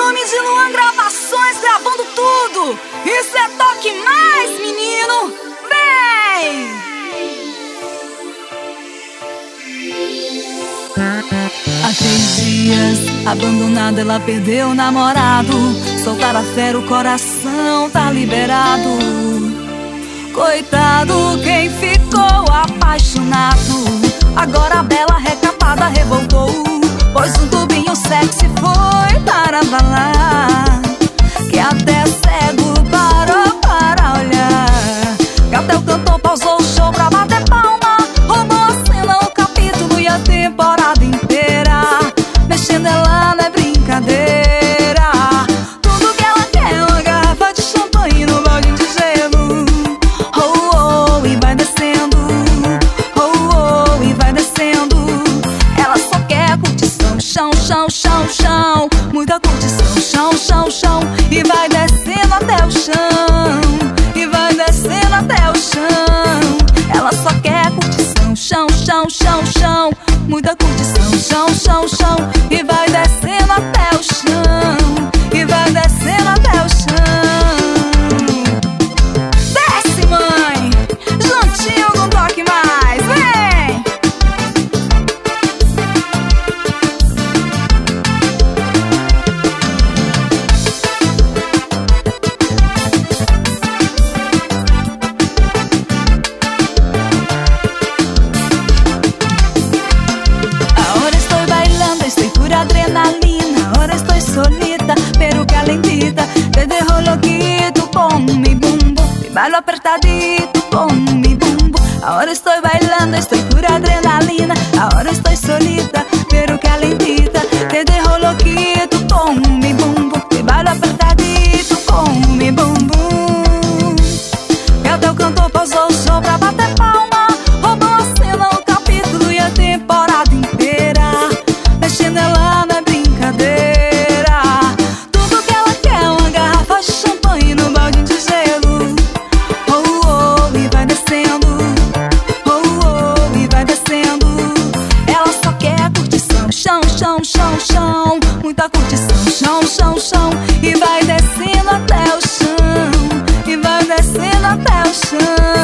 Nome de Luan Gravações, gravando tudo. Isso é Toque Mais, menino. Vem! Há 3 dias, abandonada, ela perdeu o namorado. Soltar a fera, o coração tá liberado. Coitado quem ficou apaixonado. Agora a bela recatada revoltou, pois um tubinho sexy foi para balar, que até cego parou para olhar. Que até o cantor pausou o show pra bater palma. Roubou a cena, o capítulo e a temporada inteira. Mexendo ela não é brincadeira. Tudo que ela quer é uma garrafa de champanhe no balde de gelo. Oh, oh, e vai descendo. Oh, oh, e vai descendo. Ela só quer curtição, chão, chão, chão, chão. Muita curtição, chão, chão, chão. E vai descendo até o chão. E vai descendo até o chão. Ela só quer curtição, chão, chão, chão, chão. Muita curtição, chão, chão, chão. E vai descendo até o chão. E vai descendo até o chão. Desce, mãe, juntinho com Toque Mais, vem! Ahora estoy bailando, estoy pura adrenalina. Ahora estoy solita, pero calentita. Te dejo loquito con mi bumbo. Y bailo apertadito con mi bumbo. Ahora estoy bailando, estoy pura adrenalina. Ahora estoy solita, pero calentita. Te dejo loquito con mi bumbo. Y bailo apertadito con mi bumbo. E até o cantor pausou o show pra bater palma. Roubou a cena, o capítulo e a temporada inteira. Mexendo ela não é brincadeira. Tudo que ela quer é uma garrafa de champanhe no balde de gelo. Oh, oh, e vai descendo. Oh, oh, e vai descendo. Ela só quer curtição, chão, chão, chão, chão. Muita curtição, chão, chão, chão. E vai descendo até o chão. E vai descendo até o chão.